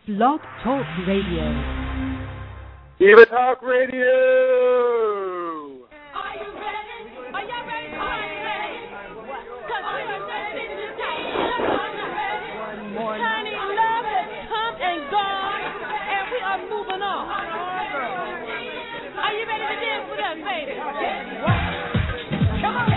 Blog Talk Radio. Diva Talk Radio! Are you ready? Are y'all ready? Are you ready? Because we are destined to take one more Chinese love has come and gone, and we are moving on. Are you ready to dance with us, baby? Come on.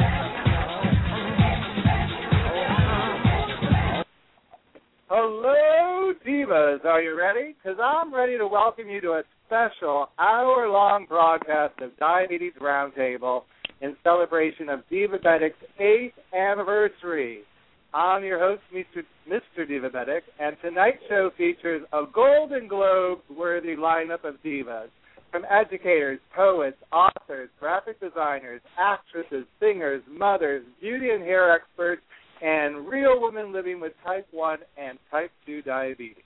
Hello, Divas. Are you ready? Because I'm ready to welcome you to a special hour-long broadcast of Diabetes Roundtable in celebration of Divabetic's 8th anniversary. I'm your host, Mr. Divabetic, and tonight's show features a Golden Globe-worthy lineup of divas, from educators, poets, authors, graphic designers, actresses, singers, mothers, beauty and hair experts, and real women living with type 1 and type 2 diabetes.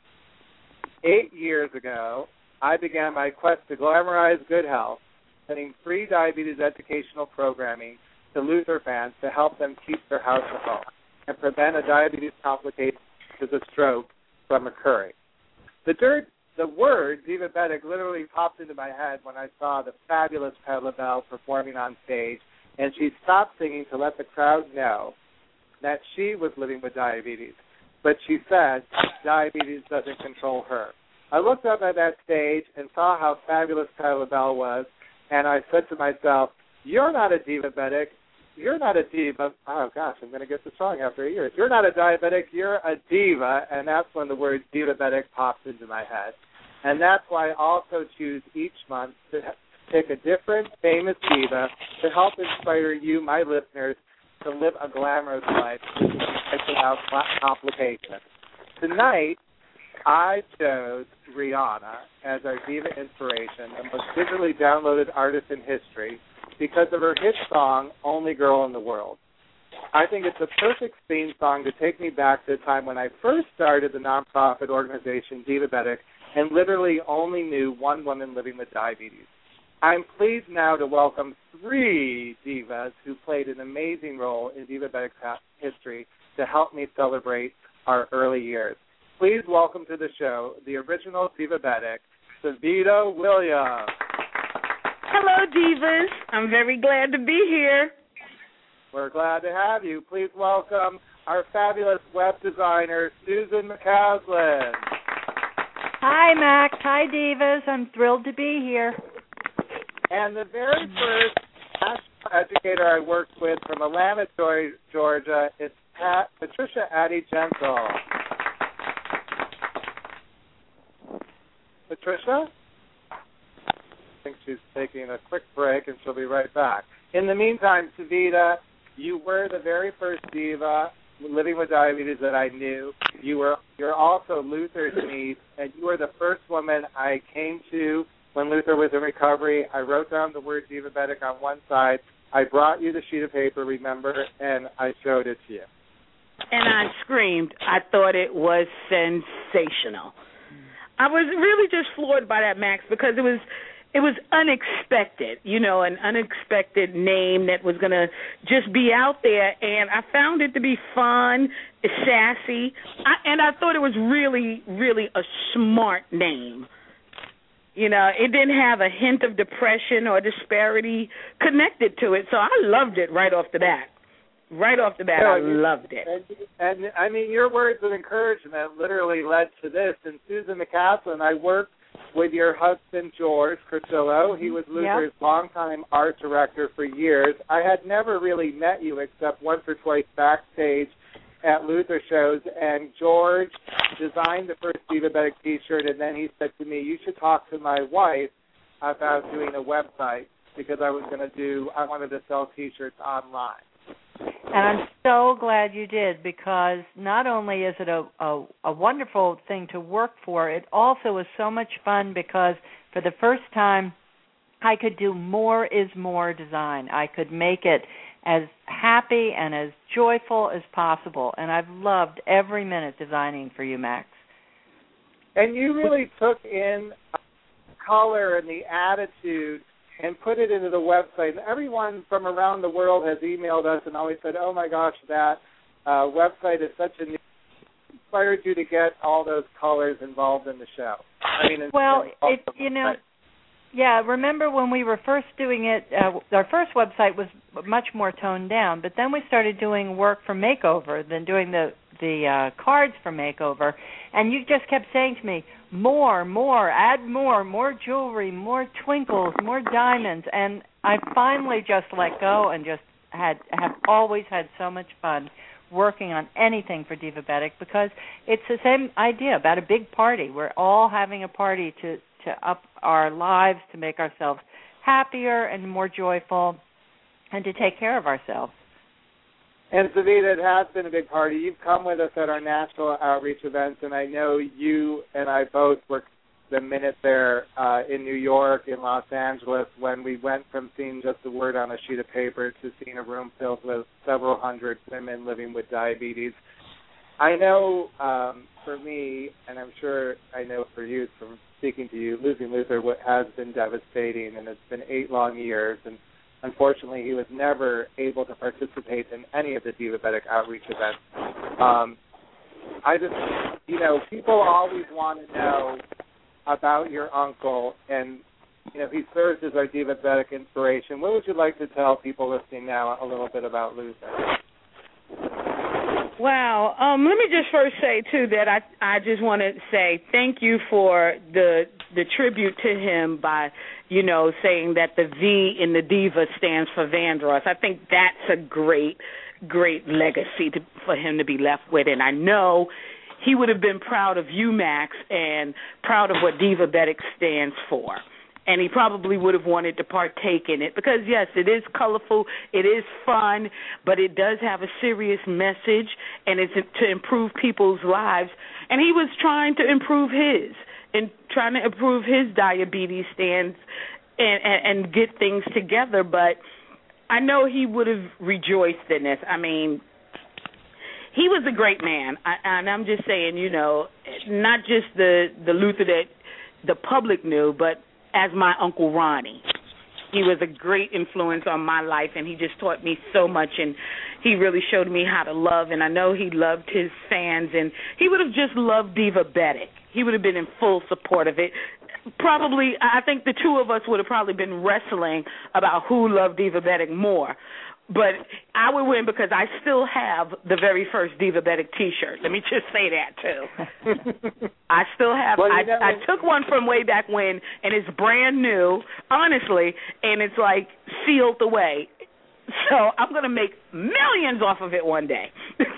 8 years ago, I began my quest to glamorize good health, sending free diabetes educational programming to Luther fans to help them keep their house at home and prevent a diabetes complication such as a stroke from occurring. The word Divabetic literally popped into my head when I saw the fabulous Patti LaBelle performing on stage, and she stopped singing to let the crowd know that she was living with diabetes. But she said diabetes doesn't control her. I looked up at that stage and saw how fabulous Patti LaBelle was, and I said to myself, you're not a divabetic. You're not a diva. Oh, gosh, I'm going to get this wrong after a year. You're not a diabetic. You're a diva, and that's when the word divabetic pops into my head. And that's why I also choose each month to pick a different famous diva to help inspire you, my listeners, to live a glamorous life without complications. Tonight, I chose Rihanna as our diva inspiration, the most digitally downloaded artist in history, because of her hit song, Only Girl in the World. I think it's a perfect theme song to take me back to the time when I first started the nonprofit organization Divabetic and literally only knew one woman living with diabetes. I'm pleased now to welcome 3 divas who played an amazing role in Divabetic's history to help me celebrate our early years. Please welcome to the show the original Divabetic, Savita Williams. Hello, divas. I'm very glad to be here. We're glad to have you. Please welcome our fabulous web designer, Susan McCaslin. Hi, Max. Hi, divas. I'm thrilled to be here. And the very first national educator I worked with from Atlanta, Georgia, is Patricia Addy Gentle. Patricia? I think she's taking a quick break, and she'll be right back. In the meantime, Savita, you were the very first diva living with diabetes that I knew. You're also Luther's niece, and you were the first woman I came to when Luther was in recovery. I wrote down the word Divabetic on one side. I brought you the sheet of paper, remember, and I showed it to you. And I screamed. I thought it was sensational. I was really just floored by that, Max, because it was unexpected, an unexpected name that was going to just be out there, and I found it to be fun, sassy, and I thought it was really, really a smart name. It didn't have a hint of depression or disparity connected to it, so I loved it right off the bat. Right off the bat, I loved it. And I mean, your words of encouragement literally led to this. And Susan McCaslin, I worked with your husband, George Cursillo. He was Luther's longtime art director for years. I had never really met you except once or twice backstage at Luther shows, and George designed the first Divabetic T-shirt, and then he said to me, you should talk to my wife about doing a website, because I wanted to sell T-shirts online. And I'm so glad you did, because not only is it a wonderful thing to work for, it also is so much fun because for the first time I could do more is more design. I could make it as happy and as joyful as possible, and I've loved every minute designing for you, Max. And you really took in color and the attitude and put it into the website. And everyone from around the world has emailed us and always said, oh, my gosh, that website is such a inspired you to get all those callers involved in the show? I mean, yeah, remember when we were first doing it, our first website was much more toned down, but then we started doing work for Makeover, then doing the cards for Makeover, and you just kept saying to me, more, add more jewelry, more twinkles, more diamonds, and I finally just let go and just have always had so much fun working on anything for Divabetic, because it's the same idea about a big party. We're all having a party to up our lives, to make ourselves happier and more joyful, and to take care of ourselves. And Savita, it has been a big party. You've come with us at our national outreach events, and I know you and I both were the minute there in New York, in Los Angeles, when we went from seeing just a word on a sheet of paper to seeing a room filled with several hundred women living with diabetes. I know for me, and I'm sure I know for you from speaking to you, losing Luther has been devastating, and it's been 8 long years, and unfortunately he was never able to participate in any of the Divabetic outreach events. People always want to know about your uncle, and he serves as our Divabetic inspiration. What would you like to tell people listening now a little bit about Luther? Wow. Let me just first say, too, that I just want to say thank you for the tribute to him by, saying that the V in the Diva stands for Vandross. I think that's a great legacy for him to be left with. And I know he would have been proud of you, Max, and proud of what Divabetic stands for. And he probably would have wanted to partake in it because, yes, it is colorful, it is fun, but it does have a serious message, and it's to improve people's lives. And he was trying to improve his, and trying to improve his diabetes stands and get things together. But I know he would have rejoiced in this. I mean, he was a great man, and I'm just saying, not just the Luther that the public knew, but as my Uncle Ronnie. He was a great influence on my life, and he just taught me so much, and he really showed me how to love, and I know he loved his fans, and he would have just loved Divabetic. He would have been in full support of it. Probably, I think the two of us would have probably been wrestling about who loved Divabetic more. But I would win because I still have the very first Divabetic T-shirt. Let me just say that, too. I still have. Well, I took one from way back when, and it's brand new, honestly, and it's, like, sealed away. So I'm going to make millions off of it one day.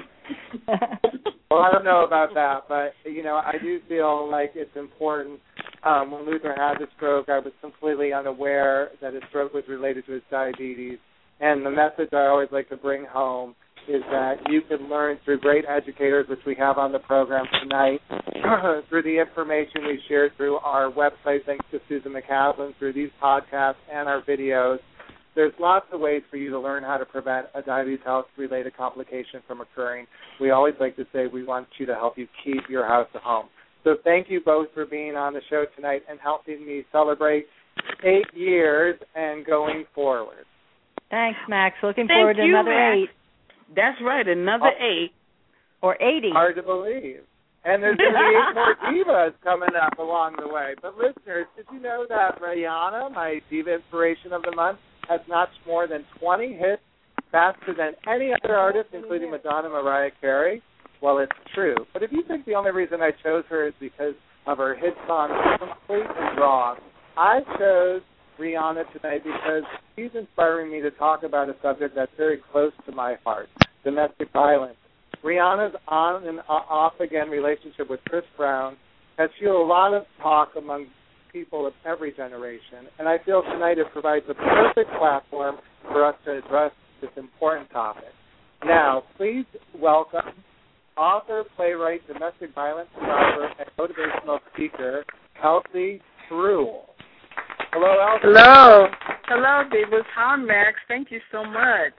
Well, I don't know about that, but, I do feel like it's important. When Luther had the stroke, I was completely unaware that his stroke was related to his diabetes. And the message I always like to bring home is that you can learn through great educators, which we have on the program tonight, through the information we shared through our website, thanks to Susan McCaslin, through these podcasts and our videos. There's lots of ways for you to learn how to prevent a diabetes health-related complication from occurring. We always like to say we want you to help you keep your house a home. So thank you both for being on the show tonight and helping me celebrate 8 years and going forward. Thanks, Max. Looking forward to another Max. 8. That's right, another 8. Or 80. Hard to believe. And there's going to be 8 more divas coming up along the way. But listeners, did you know that Rihanna, my Diva Inspiration of the Month, has notched more than 20 hits faster than any other artist, including Madonna and Mariah Carey? Well, it's true. But if you think the only reason I chose her is because of her hit song, it's completely wrong. I chose Rihanna tonight because she's inspiring me to talk about a subject that's very close to my heart, domestic violence. Rihanna's on and off again relationship with Chris Brown has fueled a lot of talk among people of every generation, and I feel tonight it provides a perfect platform for us to address this important topic. Now, please welcome author, playwright, domestic violence survivor, and motivational speaker, Elsie Thruel. Hello, Elsie. Hello, Divas. Hi, Max. Thank you so much.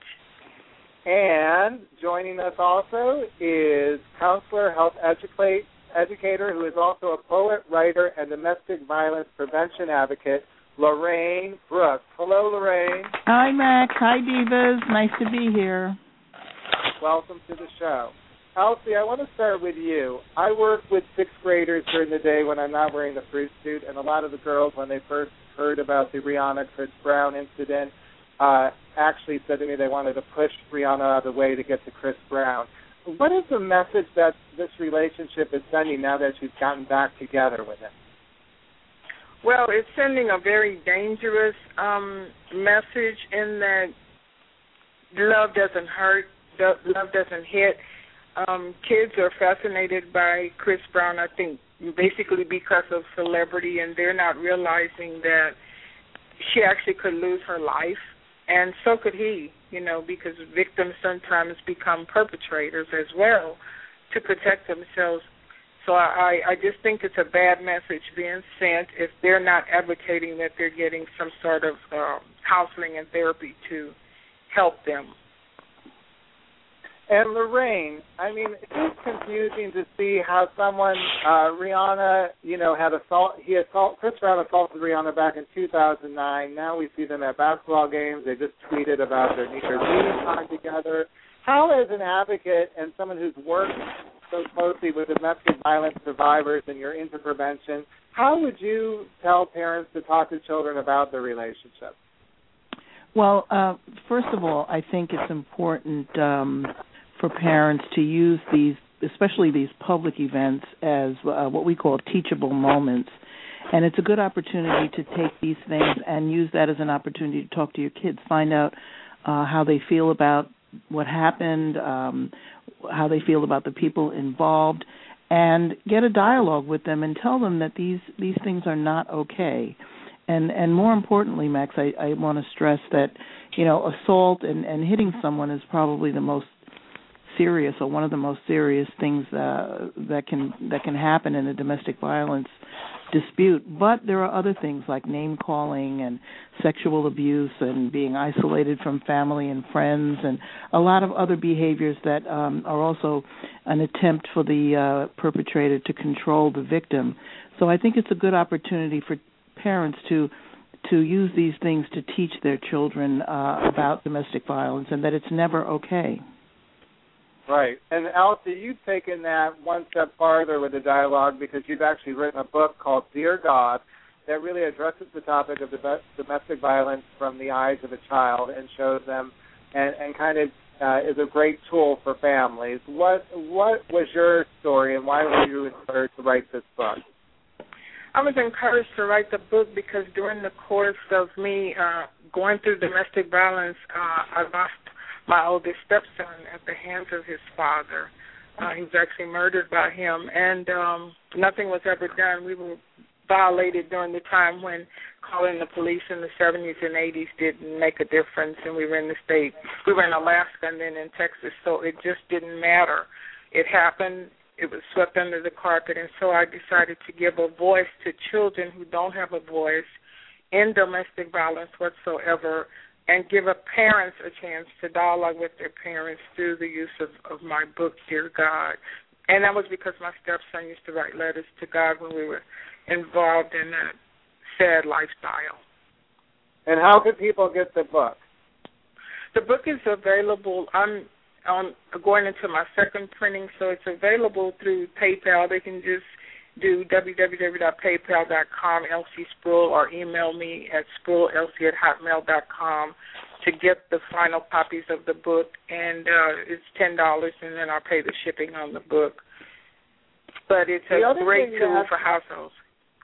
And joining us also is counselor, health educator, who is also a poet, writer, and domestic violence prevention advocate, Lorraine Brooks. Hello, Lorraine. Hi, Max. Hi, Divas. Nice to be here. Welcome to the show. Elsie, I want to start with you. I work with sixth graders during the day when I'm not wearing the fruit suit, and a lot of the girls, when they first heard about the Rihanna Chris Brown incident, actually said to me they wanted to push Rihanna out of the way to get to Chris Brown. What is the message that this relationship is sending now that you've gotten back together with him? Well, it's sending a very dangerous message in that love doesn't hurt, love doesn't hit. Kids are fascinated by Chris Brown, I think, basically because of celebrity, and they're not realizing that she actually could lose her life, and so could he, because victims sometimes become perpetrators as well to protect themselves. So I just think it's a bad message being sent if they're not advocating that they're getting some sort of counseling and therapy to help them. And Lorraine, I mean, it's confusing to see how someone, Rihanna, Chris Brown assaulted Rihanna back in 2009. Now we see them at basketball games. They just tweeted about their meeting time together. How, as an advocate and someone who's worked so closely with domestic violence survivors and your interpretation, how would you tell parents to talk to children about their relationship? Well, first of all, I think it's important for parents to use these, especially these public events, as what we call teachable moments. And it's a good opportunity to take these things and use that as an opportunity to talk to your kids, find out how they feel about what happened, how they feel about the people involved, and get a dialogue with them and tell them that these things are not okay. And more importantly, Max, I want to stress that, assault and hitting someone is probably the most serious, or one of the most serious things that can happen in a domestic violence dispute. But there are other things like name calling and sexual abuse and being isolated from family and friends, and a lot of other behaviors that are also an attempt for the perpetrator to control the victim. So I think it's a good opportunity for parents to use these things to teach their children about domestic violence and that it's never okay. Right. And Elsie, you've taken that one step farther with the dialogue because you've actually written a book called Dear God that really addresses the topic of domestic violence from the eyes of a child and shows them and kind of is a great tool for families. What was your story and why were you encouraged to write this book? I was encouraged to write the book because during the course of me going through domestic violence, I lost my oldest stepson at the hands of his father. He was actually murdered by him, and nothing was ever done. We were violated during the time when calling the police in the 70s and 80s didn't make a difference, and we were in the state. We were in Alaska and then in Texas, so it just didn't matter. It happened. It was swept under the carpet, and so I decided to give a voice to children who don't have a voice in domestic violence whatsoever, and give parents a chance to dialogue with their parents through the use of my book, Dear God. And that was because my stepson used to write letters to God when we were involved in that sad lifestyle. And how can people get the book? The book is available. I'm going into my second printing, so it's available through PayPal. They can just do www.paypal.com, Elsie Spruill, or email me at spruillelsie@hotmail.com to get the final copies of the book, and it's $10, and then I'll pay the shipping on the book. But it's a great tool for households.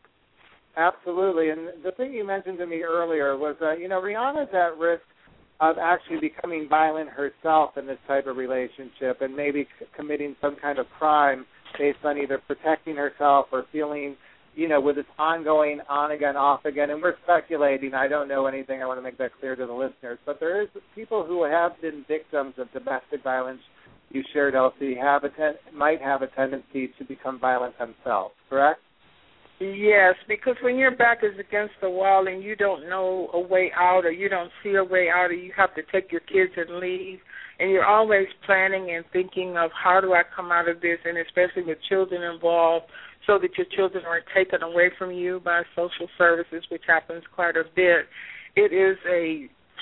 Absolutely, and the thing you mentioned to me earlier was that, Rihanna's at risk of actually becoming violent herself in this type of relationship and maybe committing some kind of crime based on either protecting herself or feeling, with this ongoing on-again, off-again. And we're speculating. I don't know anything. I want to make that clear to the listeners. But there is people who have been victims of domestic violence, you shared, Elsie, might have a tendency to become violent themselves, correct? Yes, because when your back is against the wall and you don't know a way out or you don't see a way out or you have to take your kids and leave, and you're always planning and thinking of how do I come out of this, and especially with children involved, so that your children aren't taken away from you by social services, which happens quite a bit. It is a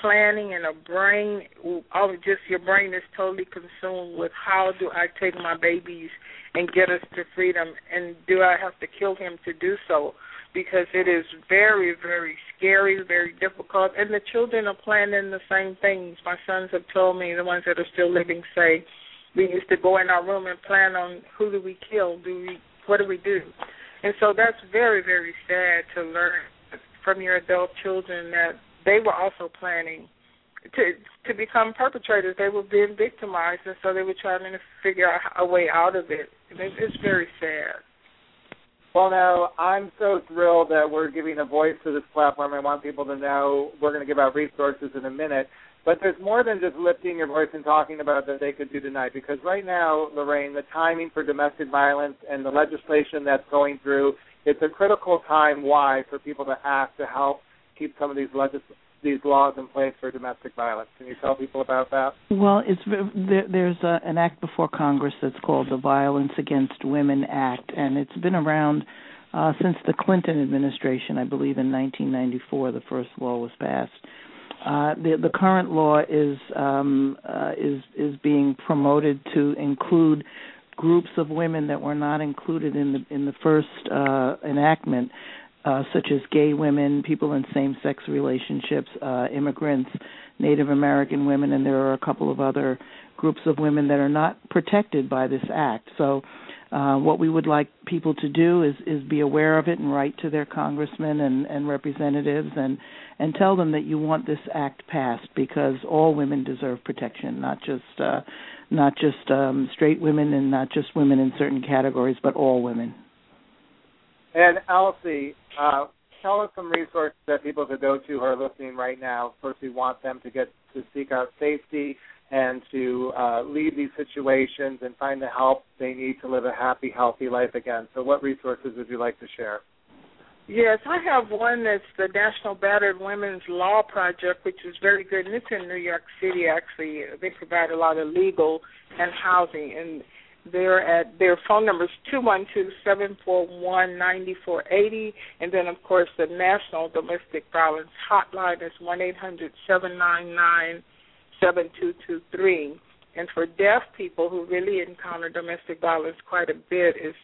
planning and a brain, just your brain is totally consumed with how do I take my babies and get us to freedom, and do I have to kill him to do so? Because it is very, very scary, very difficult, and the children are planning the same things. My sons have told me, the ones that are still living, say, we used to go in our room and plan on who do we kill, what do we do? And so that's very, very sad to learn from your adult children that they were also planning to become perpetrators. They were being victimized, and so they were trying to figure out a way out of it. And it's very sad. Well, now, I'm so thrilled that we're giving a voice to this platform. I want people to know we're going to give out resources in a minute. But there's more than just lifting your voice and talking about that they could do tonight. Because right now, Lorraine, the timing for domestic violence and the legislation that's going through, it's a critical time, why, for people to act to help keep some of these laws in place for domestic violence. Can you tell people about that? Well, there's an act before Congress that's called the Violence Against Women Act, and it's been around since the Clinton administration. I believe in 1994 the first law was passed. The current law is being promoted to include groups of women that were not included in the first enactment, such as gay women, people in same-sex relationships, immigrants, Native American women, and there are a couple of other groups of women that are not protected by this act. So what we would like people to do is be aware of it and write to their congressmen and representatives and tell them that you want this act passed, because all women deserve protection, not just straight women and not just women in certain categories, but all women. And Elsie, tell us some resources that people could go to who are listening right now. First, we want them to seek out safety and to leave these situations and find the help they need to live a happy, healthy life again. So what resources would you like to share? Yes, I have one that's the National Battered Women's Law Project, which is very good, and it's in New York City, actually. They provide a lot of legal and housing, and their phone number is 212-741-9480, and then, of course, the National Domestic Violence Hotline is 1-800-799-7223. And for deaf people who really encounter domestic violence quite a bit, is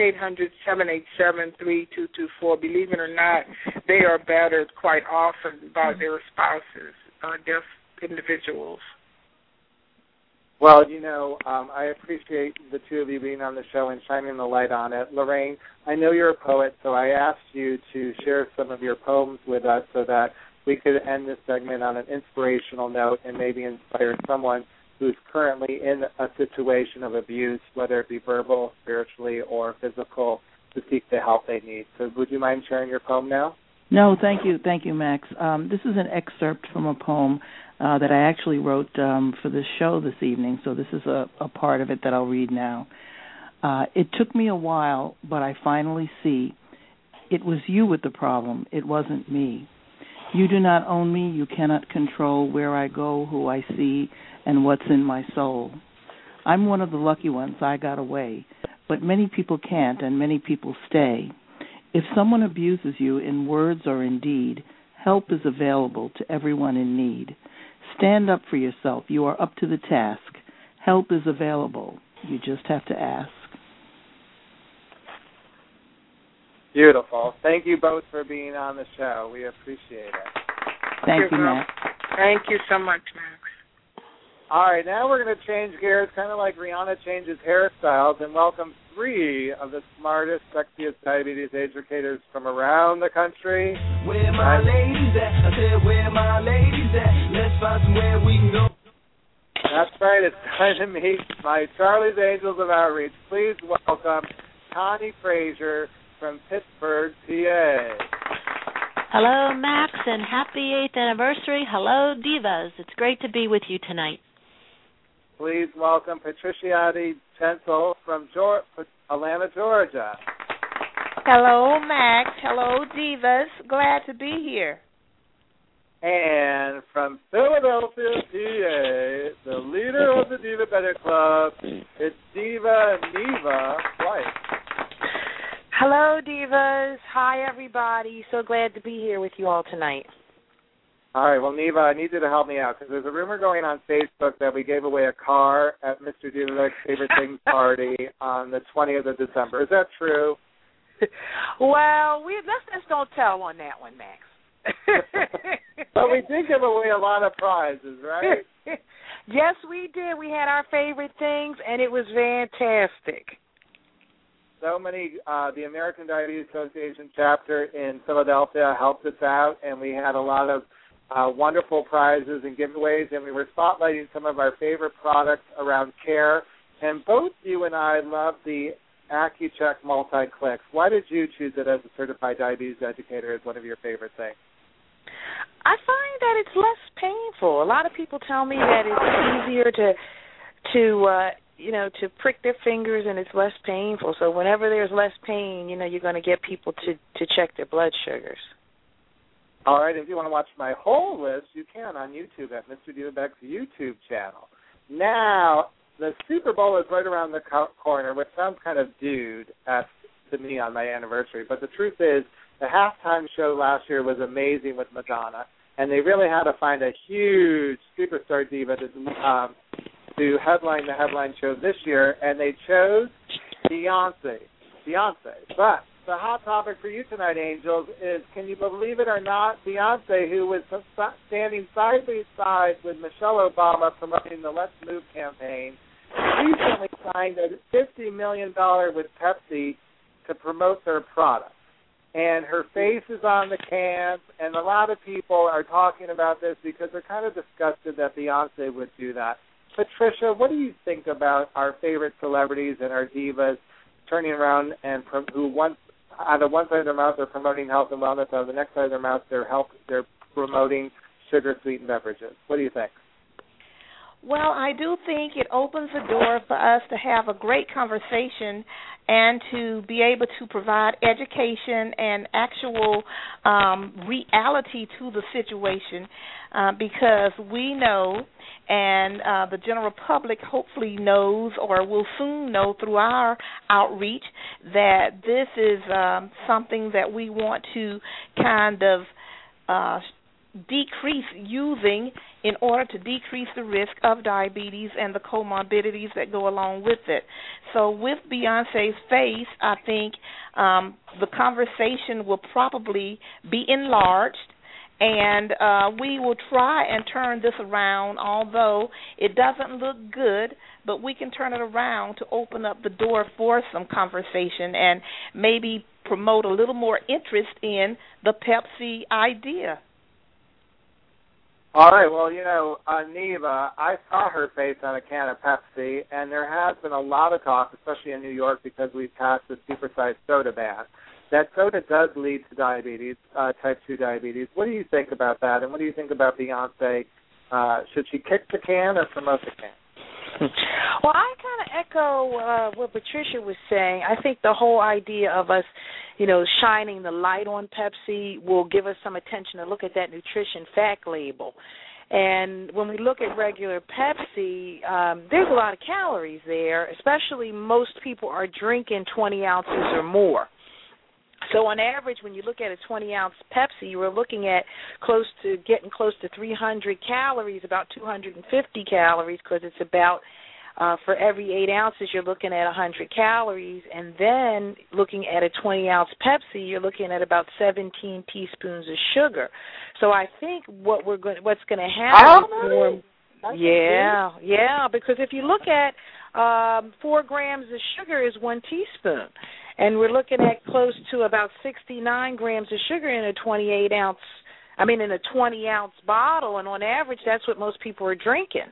1-800-787-3224. Believe it or not, they are battered quite often by their spouses, deaf individuals. Well, I appreciate the two of you being on the show and shining the light on it. Lorraine, I know you're a poet, so I asked you to share some of your poems with us so that we could end this segment on an inspirational note and maybe inspire someone who's currently in a situation of abuse, whether it be verbal, spiritually, or physical, to seek the help they need. So would you mind sharing your poem now? No, thank you, Max. This is an excerpt from a poem that I actually wrote for this show this evening, so this is a part of it that I'll read now. It took me a while, but I finally see it was you with the problem, it wasn't me. You do not own me, you cannot control where I go, who I see, and what's in my soul. I'm one of the lucky ones, I got away, but many people can't and many people stay. If someone abuses you in words or in deed, help is available to everyone in need. Stand up for yourself, you are up to the task. Help is available, you just have to ask. Beautiful. Thank you both for being on the show. We appreciate it. Thank you, Max. Thank you so much, Max. All right, now we're going to change gears, kind of like Rihanna changes hairstyles, and welcome 3 of the smartest, sexiest diabetes educators from around the country. Where my ladies at? I said, where my ladies at? Let's find somewhere we can go. That's right. It's time to meet my Charlie's Angels of Outreach. Please welcome Connie Frazier from Pittsburgh, PA. Hello, Max, and happy 8th anniversary. Hello, Divas. It's great to be with you tonight. Please welcome Patricia Gentle from Atlanta, Georgia. Hello, Max. Hello, Divas. Glad to be here. And from Philadelphia, PA, the leader of the Diva Better Club, it's Diva Neva White. Hello, Divas. Hi, everybody. So glad to be here with you all tonight. All right, well, Neva, I need you to help me out because there's a rumor going on Facebook that we gave away a car at Mr. Dudek's Favorite Things party on the 20th of December. Is that true? Well, let's don't tell on that one, Max. But we did give away a lot of prizes, right? Yes, we did. We had our favorite things, and it was fantastic. So many, the American Diabetes Association chapter in Philadelphia helped us out, and we had a lot of wonderful prizes and giveaways, and we were spotlighting some of our favorite products around care. And both you and I love the AccuCheck Multi-Clicks. Why did you choose it as a certified diabetes educator as one of your favorite things? I find that it's less painful. A lot of people tell me that it's easier to prick their fingers and it's less painful. So whenever there's less pain, you're going to get people to check their blood sugars. All right, if you want to watch my whole list, you can on YouTube at Mr. Dudek's YouTube channel. Now, the Super Bowl is right around the corner, which sounds kind of dude to me on my anniversary. But the truth is, the halftime show last year was amazing with Madonna, and they really had to find a huge superstar diva to headline the headline show this year, and they chose Beyonce. But the hot topic for you tonight, Angels, is, can you believe it or not, Beyonce, who was standing side by side with Michelle Obama promoting the Let's Move campaign, recently signed a $50 million with Pepsi to promote their product. And her face is on the cans, and a lot of people are talking about this because they're kind of disgusted that Beyonce would do that. Patricia, what do you think about our favorite celebrities and our divas turning around and who out of one side of their mouth they're promoting health and wellness, out of the next side of their mouth they're promoting sugar-sweetened beverages? What do you think? Well, I do think it opens the door for us to have a great conversation and to be able to provide education and actual reality to the situation because we know, and the general public hopefully knows or will soon know through our outreach, that this is something that we want to kind of decrease using in order to decrease the risk of diabetes and the comorbidities that go along with it. So with Beyonce's face, I think the conversation will probably be enlarged, and we will try and turn this around, although it doesn't look good, but we can turn it around to open up the door for some conversation and maybe promote a little more interest in the Pepsi idea. All right, well, Neva, I saw her face on a can of Pepsi, and there has been a lot of talk, especially in New York, because we've passed the supersized soda ban. That soda does lead to diabetes, type 2 diabetes. What do you think about that, and what do you think about Beyonce? Should she kick the can or promote the can? Well, I kind of echo what Patricia was saying. I think the whole idea of us, shining the light on Pepsi will give us some attention to look at that nutrition fact label. And when we look at regular Pepsi, there's a lot of calories there, especially most people are drinking 20 ounces or more. So on average, when you look at a 20-ounce Pepsi, you are looking at getting close to 300 calories, about 250 calories, because it's about, for every 8 ounces, you're looking at 100 calories. And then looking at a 20-ounce Pepsi, you're looking at about 17 teaspoons of sugar. So I think what's going to happen is more. Yeah, because if you look at 4 grams of sugar is 1 teaspoon. And we're looking at close to about 69 grams of sugar in a 20-ounce bottle, and on average, that's what most people are drinking.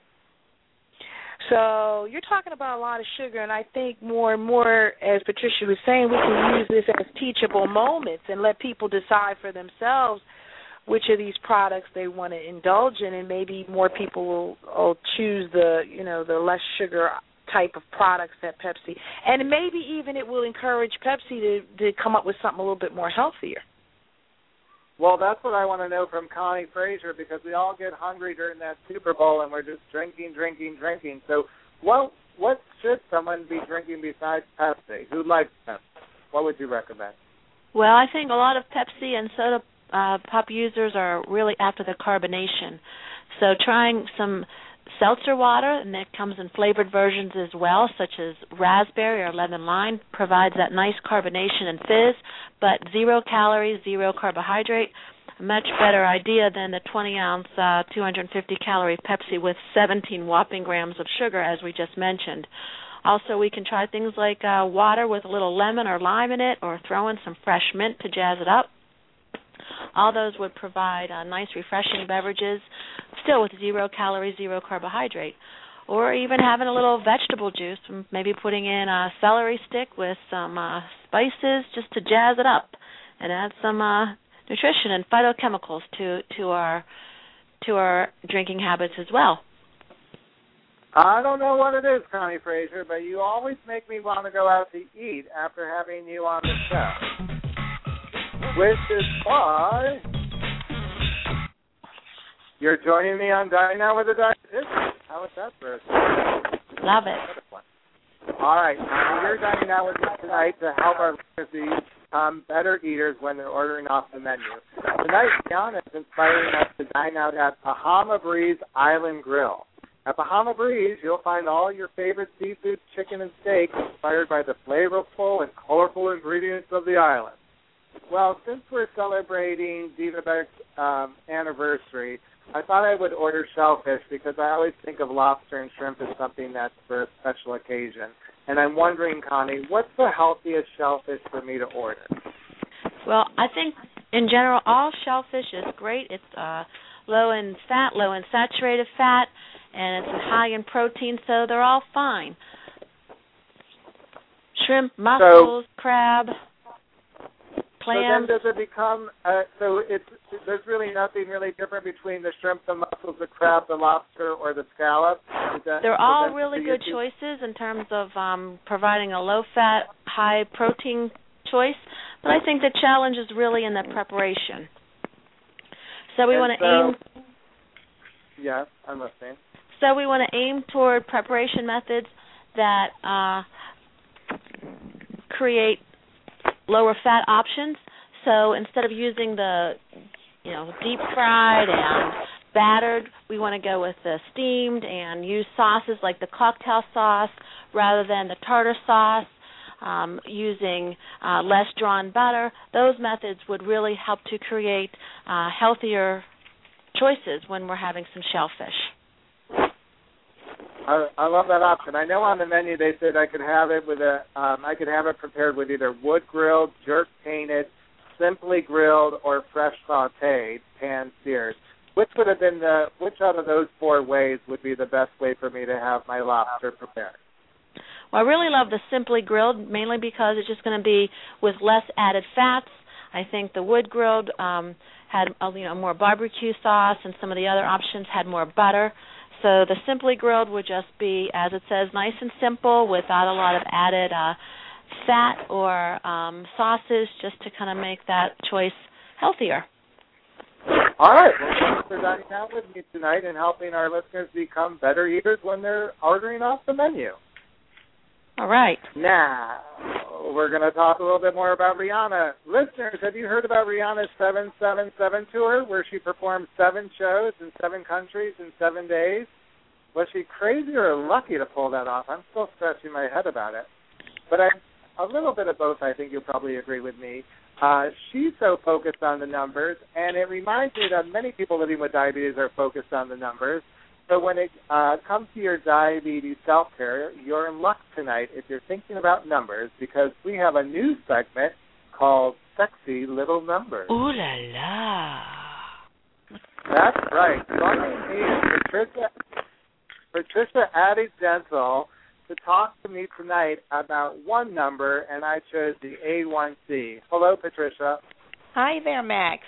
So you're talking about a lot of sugar, and I think more and more, as Patricia was saying, we can use this as teachable moments and let people decide for themselves which of these products they want to indulge in, and maybe more people will choose the less sugar type of products that Pepsi, and maybe even it will encourage Pepsi to come up with something a little bit more healthier. Well, that's what I want to know from Connie Frazier, because we all get hungry during that Super Bowl and we're just drinking. So what should someone be drinking besides Pepsi? Who likes Pepsi? What would you recommend? Well, I think a lot of Pepsi and soda pup users are really after the carbonation. So trying some seltzer water, and that comes in flavored versions as well, such as raspberry or lemon lime, provides that nice carbonation and fizz, but 0 calories, 0 carbohydrate. A much better idea than the 20-ounce, 250-calorie Pepsi with 17 whopping grams of sugar, as we just mentioned. Also, we can try things like water with a little lemon or lime in it, or throw in some fresh mint to jazz it up. All those would provide nice, refreshing beverages, still with 0 calories, 0 carbohydrate. Or even having a little vegetable juice, maybe putting in a celery stick with some spices just to jazz it up and add some nutrition and phytochemicals to our drinking habits as well. I don't know what it is, Connie Fraser, but you always make me want to go out to eat after having you on the show. Which is why you're joining me on Dining Out with a Dietitian. How was that first? Love it. All right, you're dining out with me tonight to help our listeners become better eaters when they're ordering off the menu. Tonight, Brianna is inspiring us to dine out at Bahama Breeze Island Grill. At Bahama Breeze, you'll find all your favorite seafood, chicken, and steak inspired by the flavorful and colorful ingredients of the island. Well, since we're celebrating Divabetic's anniversary, I thought I would order shellfish because I always think of lobster and shrimp as something that's for a special occasion. And I'm wondering, Connie, what's the healthiest shellfish for me to order? Well, I think in general all shellfish is great. It's low in fat, low in saturated fat, and it's high in protein, so they're all fine. Shrimp, mussels, crab, clams. So then does it become, there's really nothing really different between the shrimp, the mussels, the crab, the lobster, or the scallop? They're all really good choices in terms of providing a low-fat, high-protein choice, but I think the challenge is really in the preparation. So we want to aim... Yes, I'm listening. So we want to aim toward preparation methods that create lower fat options. So instead of using the, deep fried and battered, we want to go with the steamed and use sauces like the cocktail sauce rather than the tartar sauce, using less drawn butter. Those methods would really help to create healthier choices when we're having some shellfish. I love that option. I know on the menu they said I could have it with I could have it prepared with either wood grilled, jerk painted, simply grilled, or fresh sautéed, pan seared. Which out of those 4 ways would be the best way for me to have my lobster prepared? Well, I really love the simply grilled, mainly because it's just going to be with less added fats. I think the wood grilled had more barbecue sauce, and some of the other options had more butter. So the simply grilled would just be, as it says, nice and simple without a lot of added fat or sauces, just to kind of make that choice healthier. All right. Well, thanks for dining out with me tonight and helping our listeners become better eaters when they're ordering off the menu. All right. Now, we're going to talk a little bit more about Rihanna. Listeners, have you heard about Rihanna's 777 tour, where she performed 7 shows in 7 countries in 7 days? Was she crazy or lucky to pull that off? I'm still scratching my head about it. But a little bit of both, I think you'll probably agree with me. She's so focused on the numbers, and it reminds me that many people living with diabetes are focused on the numbers. So when it comes to your diabetes self-care, you're in luck tonight if you're thinking about numbers, because we have a new segment called Sexy Little Numbers. Ooh la la. That's right. Joining me is Patricia Addy-Denzel to talk to me tonight about one number, and I chose the A1C. Hello, Patricia. Hi there, Max.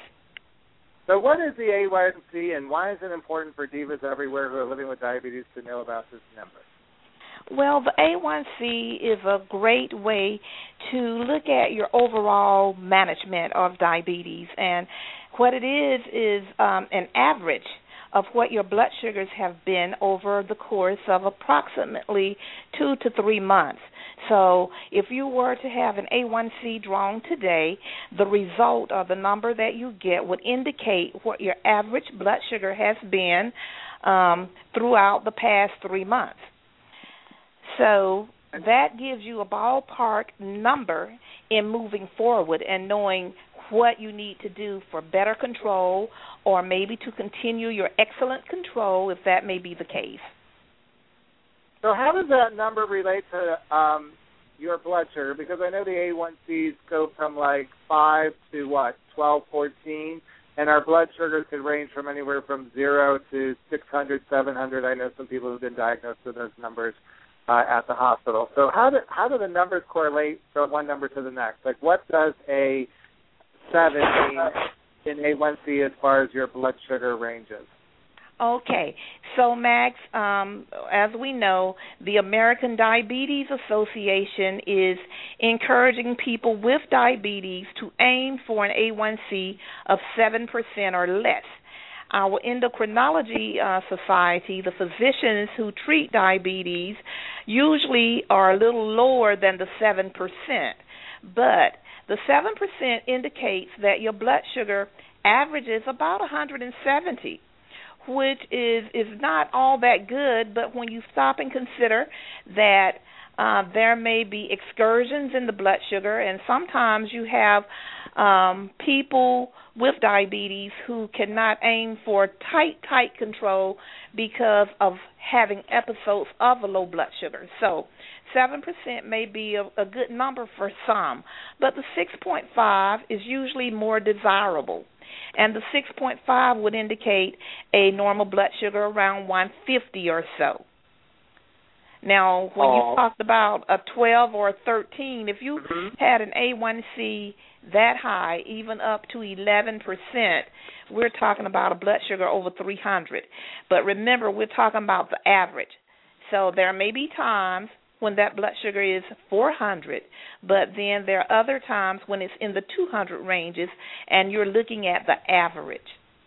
So what is the A1C, and why is it important for divas everywhere who are living with diabetes to know about this number? Well, the A1C is a great way to look at your overall management of diabetes. And what it is an average of what your blood sugars have been over the course of approximately 2 to 3 months. So if you were to have an A1C drawn today, the result or the number that you get would indicate what your average blood sugar has been throughout the past 3 months. So that gives you a ballpark number in moving forward and knowing what you need to do for better control or maybe to continue your excellent control if that may be the case. So how does that number relate to your blood sugar? Because I know the A1Cs go from like 5 to 12, 14, and our blood sugars could range from anywhere from 0 to 600, 700. I know some people who've been diagnosed with those numbers at the hospital. So how do the numbers correlate from one number to the next? Like what does a 7 mean in A1C as far as your blood sugar ranges? Okay. So, Max, as we know, the American Diabetes Association is encouraging people with diabetes to aim for an A1C of 7% or less. Our endocrinology society, the physicians who treat diabetes, usually are a little lower than the 7%. But the 7% indicates that your blood sugar averages about 170, which is not all that good, but when you stop and consider that there may be excursions in the blood sugar, and sometimes you have people with diabetes who cannot aim for tight control because of having episodes of a low blood sugar. So 7% may be a good number for some, but the 6.5 is usually more desirable. And the 6.5 would indicate a normal blood sugar around 150 or so. Now, when you talked about a 12 or a 13, if you had an A1C that high, even up to 11%, we're talking about a blood sugar over 300. But remember, we're talking about the average. So there may be times when that blood sugar is 400, but then there are other times when it's in the 200 ranges, and you're looking at the average.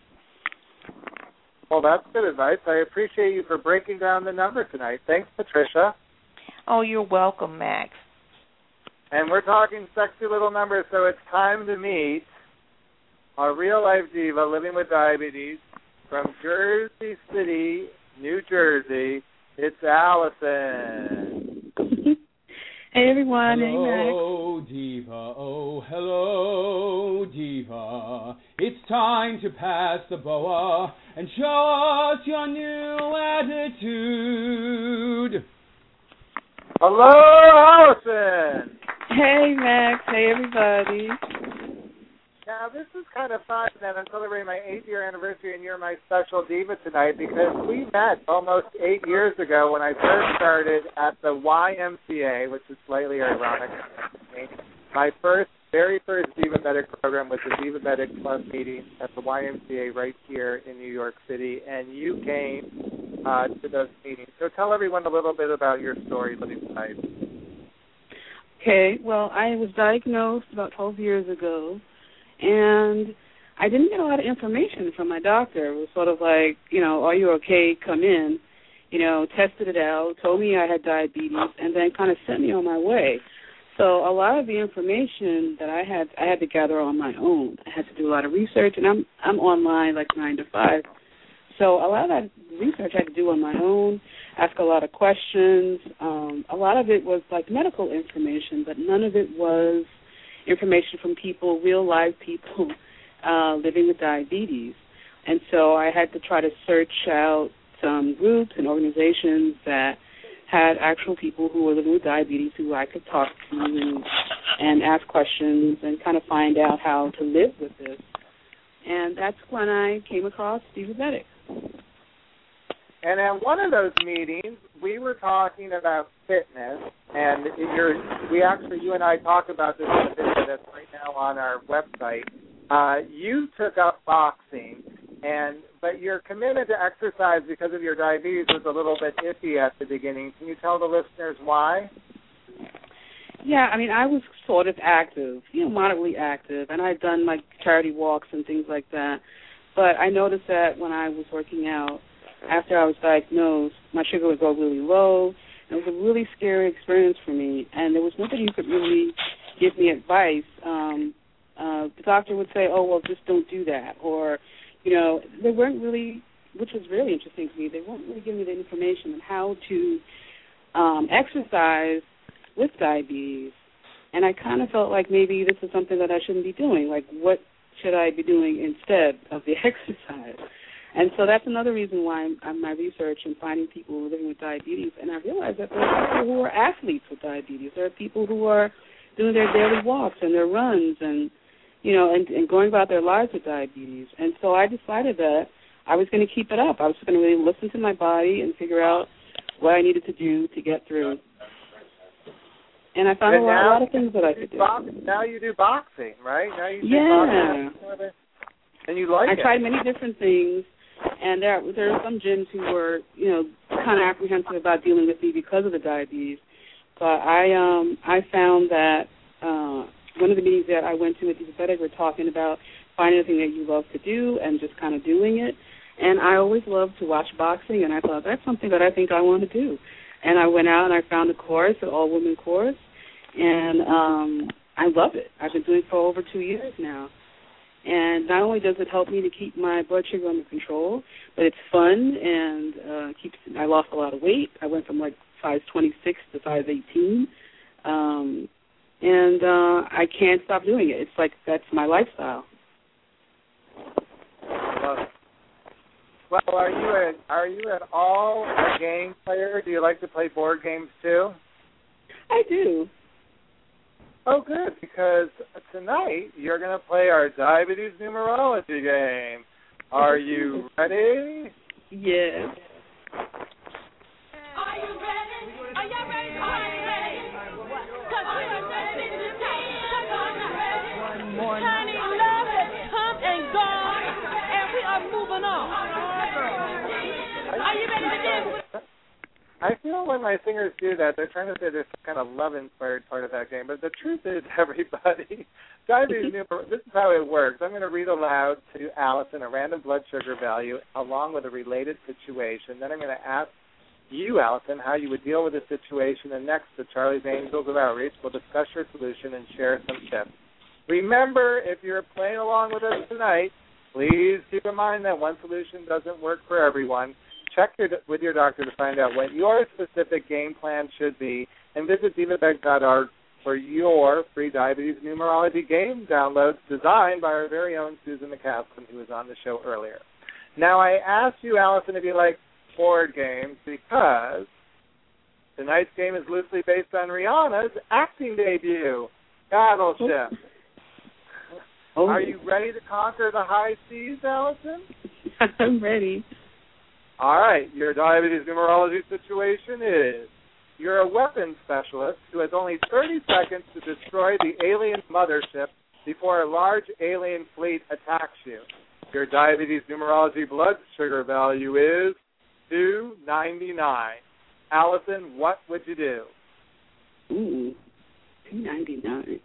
Well, that's good advice. I appreciate you for breaking down the number tonight. Thanks, Patricia. Oh, you're welcome, Max. And we're talking sexy little numbers, so it's time to meet our real-life diva living with diabetes from Jersey City, New Jersey. It's Allison. Hey, everyone. Hello, Diva. Oh, hello, Diva. It's time to pass the BOA and show us your new attitude. Hello, Allison. Hey, Max. Hey, everybody. Now, this is kind of fun that I'm celebrating my 8th-year anniversary and you're my special diva tonight because we met almost 8 years ago when I first started at the YMCA, which is slightly ironic. My very first Divabetic program was the Divabetic Club meeting at the YMCA right here in New York City, and you came to those meetings. So tell everyone a little bit about your story living with diabetes. Okay, well, I was diagnosed about 12 years ago. And I didn't get a lot of information from my doctor. It was sort of like, are you okay? Come in. Tested it out, told me I had diabetes, and then kind of sent me on my way. So a lot of the information that I had to gather on my own. I had to do a lot of research, and I'm online like 9 to 5. So a lot of that research I had to do on my own, ask a lot of questions. A lot of it was like medical information, but none of it was information from people, real live people living with diabetes. And so I had to try to search out some groups and organizations that had actual people who were living with diabetes who I could talk to and ask questions and kind of find out how to live with this. And that's when I came across Divabetic. And at one of those meetings, we were talking about fitness, and you and I talked about this in a video that's right now on our website. You took up boxing, but your commitment to exercise because of your diabetes was a little bit iffy at the beginning. Can you tell the listeners why? Yeah, I was sort of active, moderately active, and I'd done like charity walks and things like that. But I noticed that when I was working out, after I was diagnosed, my sugar would go really low, It was a really scary experience for me, and there was nobody who could really give me advice. The doctor would say, oh, well, just don't do that. Or, they weren't really, which was really interesting to me, they weren't really giving me the information on how to exercise with diabetes. And I kind of felt like maybe this is something that I shouldn't be doing. Like, what should I be doing instead of the exercise? And so that's another reason why I'm my research and finding people who are living with diabetes. And I realized that there are people who are athletes with diabetes. There are people who are doing their daily walks and their runs and, and going about their lives with diabetes. And so I decided that I was going to keep it up. I was going to really listen to my body and figure out what I needed to do to get through. And I found a lot of things that I could do. Now you do boxing, right? Now you do boxing. And you like it. I tried many different things, and there are some gyms who were, kind of apprehensive about dealing with me because of the diabetes. But I found that one of the meetings that I went to with Divabetic were talking about finding a thing that you love to do and just kind of doing it. And I always loved to watch boxing, and I thought, that's something that I think I want to do. And I went out and I found a course, an all-women course, and I love it. I've been doing it for over 2 years now. And not only does it help me to keep my blood sugar under control, but it's fun and I lost a lot of weight. I went from like size 26 to size 18. And I can't stop doing it. It's like that's my lifestyle. Well, are you at all a game player? Do you like to play board games too? I do. Oh, good, because tonight you're going to play our diabetes numerology game. Are you ready? Yes. Are you ready? Are you ready? Are you ready? Because we are ready to take. One more. Honey, love has come and gone, and we are moving on. Are you ready to dance? I feel when my singers do that, they're trying to say there's some kind of love-inspired part of that game. But the truth is, everybody, diabetes numerology, this is how it works. I'm going to read aloud to Allison a random blood sugar value along with a related situation. Then I'm going to ask you, Allison, how you would deal with the situation. And next, the Charlie's Angels of Outreach will discuss your solution and share some tips. Remember, if you're playing along with us tonight, please keep in mind that one solution doesn't work for everyone. Check with your doctor to find out what your specific game plan should be, and visit divabetic.org for your free diabetes numerology game downloads designed by our very own Susan McCaslin, who was on the show earlier. Now, I asked you, Allison, if you like board games because tonight's game is loosely based on Rihanna's acting debut, Battleship. Oh. Are you ready to conquer the high seas, Allison? I'm ready. All right, your diabetes numerology situation is you're a weapons specialist who has only 30 seconds to destroy the alien mothership before a large alien fleet attacks you. Your diabetes numerology blood sugar value is 299. Allison, what would you do? Ooh, 299.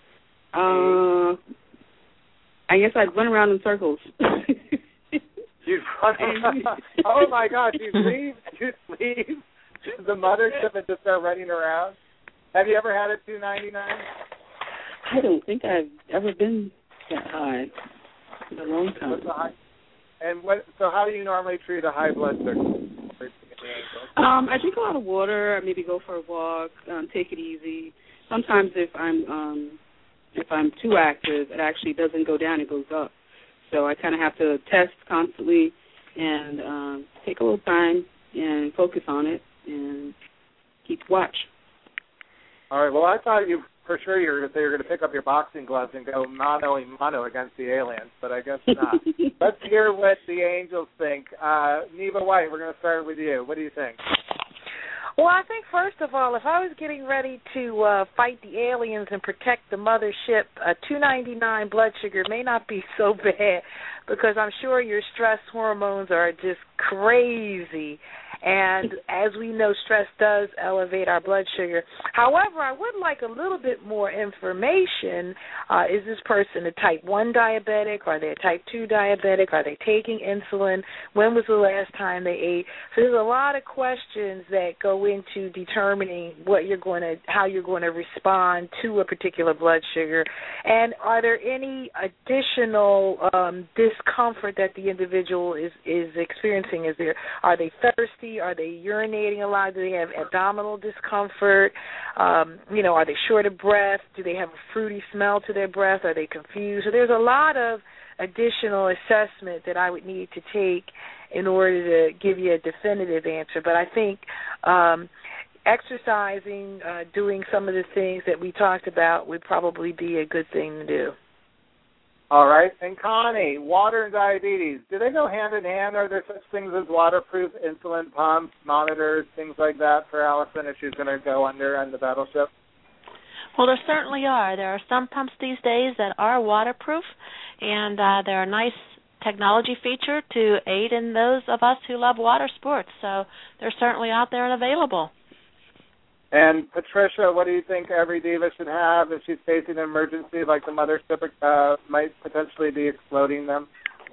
I guess I'd run around in circles. You'd run around. Oh my gosh, you'd leave the mothership and just start running around. Have you ever had a 299? I don't think I've ever been that high in a long time. So how do you normally treat a high blood sugar? I drink a lot of water. I maybe go for a walk. Take it easy. Sometimes if I'm too active, it actually doesn't go down; it goes up. So I kind of have to test constantly and take a little time and focus on it and keep watch. All right. Well, I thought for sure you were going to say you're going to pick up your boxing gloves and go mano against the aliens, but I guess not. Let's hear what the angels think. Neva White, we're going to start with you. What do you think? Well, I think, first of all, if I was getting ready to fight the aliens and protect the mothership, 299 blood sugar may not be so bad. because I'm sure your stress hormones are just crazy. And as we know, stress does elevate our blood sugar. However, I would like a little bit more information. Is this person a type 1 diabetic? Are they a type 2 diabetic? Are they taking insulin? When was the last time they ate? So there's a lot of questions that go into determining how you're going to respond to a particular blood sugar. And are there any additional discomfort that the individual is experiencing? Are they thirsty? Are they urinating a lot? Do they have abdominal discomfort? Are they short of breath? Do they have a fruity smell to their breath? Are they confused? So there's a lot of additional assessment that I would need to take in order to give you a definitive answer. But I think exercising, doing some of the things that we talked about would probably be a good thing to do. All right. And Connie, water and diabetes, do they go hand in hand? Are there such things as waterproof insulin pumps, monitors, things like that for Allison if she's going to go under on the battleship? Well, there certainly are. There are some pumps these days that are waterproof, and they're a nice technology feature to aid in those of us who love water sports. So they're certainly out there and available. And Patricia, what do you think every diva should have if she's facing an emergency like the mothership might potentially be exploding them?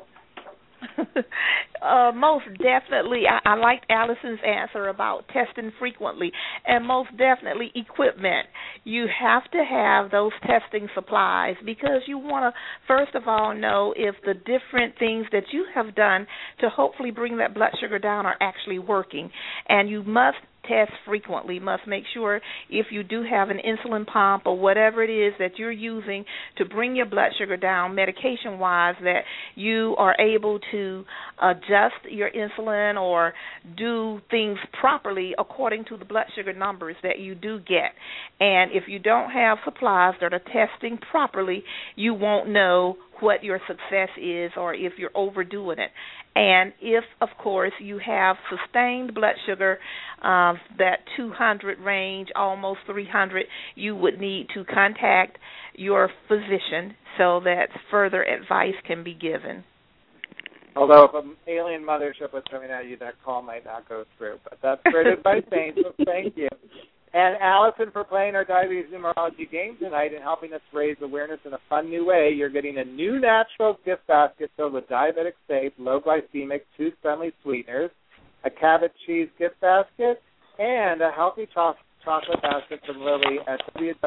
Most definitely. I liked Allison's answer about testing frequently, and most definitely equipment. You have to have those testing supplies because you want to, first of all, know if the different things that you have done to hopefully bring that blood sugar down are actually working. And you must test frequently. Must make sure if you do have an insulin pump or whatever it is that you're using to bring your blood sugar down medication-wise, that you are able to adjust your insulin or do things properly according to the blood sugar numbers that you do get. And if you don't have supplies that are testing properly, you won't know what your success is or if you're overdoing it. And if, of course, you have sustained blood sugar, that 200 range, almost 300, you would need to contact your physician so that further advice can be given. Although if an alien mothership was coming at you, that call might not go through. But that's great advice, Angel. Thank you. And Allison, for playing our diabetes numerology game tonight and helping us raise awareness in a fun new way, you're getting a new natural gift basket filled with diabetic-safe, low-glycemic, tooth-friendly sweeteners, a Cabot cheese gift basket, and a healthy chocolate basket from Lily at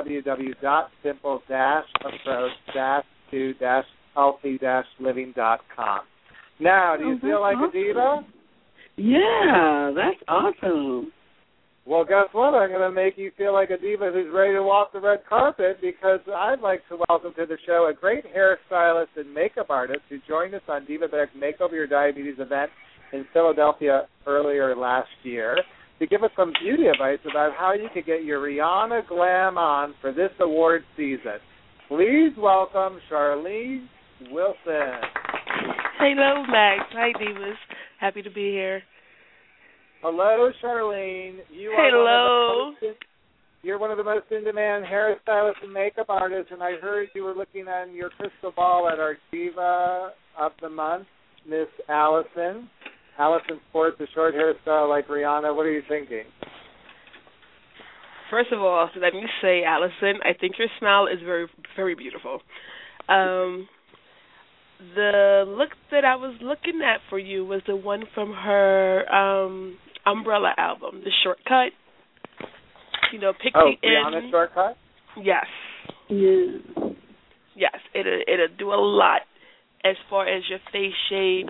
www.simple-approach-to-healthy-living.com. Now, do you feel like a diva? Yeah, that's awesome. Well, guess what? I'm going to make you feel like a diva who's ready to walk the red carpet because I'd like to welcome to the show a great hairstylist and makeup artist who joined us on Divabetic Makeover Your Diabetes event in Philadelphia earlier last year to give us some beauty advice about how you could get your Rihanna glam on for this award season. Please welcome Charlene Wilson. Hello, Max. Hi, Divas. Happy to be here. Hello, Charlene. You're one of the most in-demand hairstylists and makeup artists, and I heard you were looking on your crystal ball at our diva of the month, Miss Allison. Allison sports a short hairstyle like Rihanna. What are you thinking? First of all, let me say, Allison, I think your smile is very, very beautiful. The look that I was looking at for you was the one from her Umbrella album, the shortcut. Pixie Rihanna shortcut? Yes. Yeah. Yes, it'll do a lot as far as your face shape.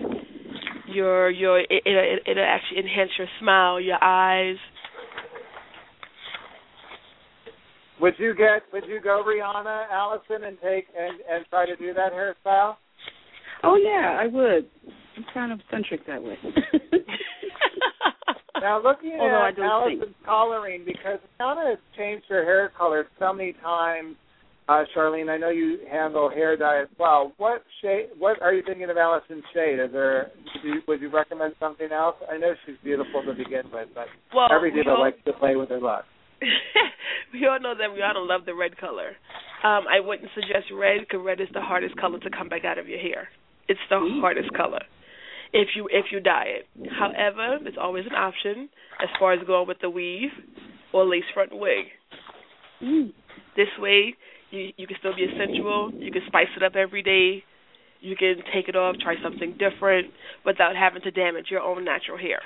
It'll actually enhance your smile, your eyes. Would you go Rihanna, Allison, and try to do that hairstyle? Oh yeah, I would. I'm kind of eccentric that way. Now, looking at Allison's coloring, because Rihanna has changed her hair color so many times, Charlene, I know you handle hair dye as well. What are you thinking of Allison's shade? Would you recommend something else? I know she's beautiful to begin with, but every diva likes to play with her luck. We all know that Rihanna loves the red color. I wouldn't suggest red because red is the hardest color to come back out of your hair. It's the hardest color if you dye it. However, there's always an option as far as going with the weave or lace front wig. This way, you can still be sensual. You can spice it up every day. You can take it off, try something different without having to damage your own natural hair.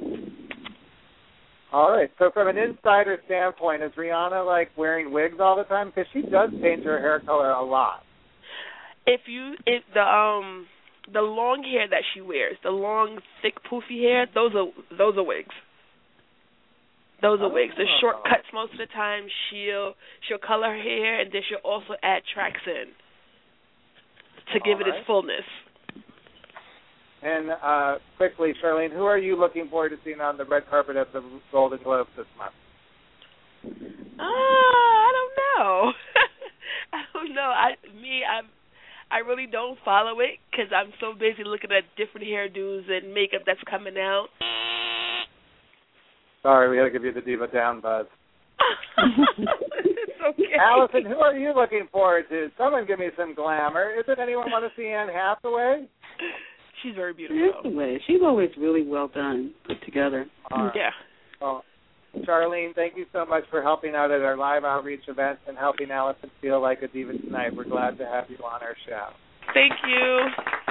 All right. So from an insider standpoint, is Rihanna like wearing wigs all the time? Because she does change her hair color a lot. If the long hair that she wears, the long, thick, poofy hair, those are wigs. Those are wigs. The short cuts most of the time, she'll color her hair, and then she'll also add tracks in to give it its fullness. And quickly, Charlene, who are you looking forward to seeing on the red carpet at the Golden Globes this month? I don't know. I don't know. I really don't follow it because I'm so busy looking at different hairdos and makeup that's coming out. Sorry, we got to give you the diva down buzz. It's okay. Allison, who are you looking forward to? Someone give me some glamour. Isn't anyone want to see Anne Hathaway? She's very beautiful. Hathaway. She's always really well done, put together. Yeah. Well, Charlene, thank you so much for helping out at our live outreach events and helping Allison feel like a diva tonight. We're glad to have you on our show. Thank you.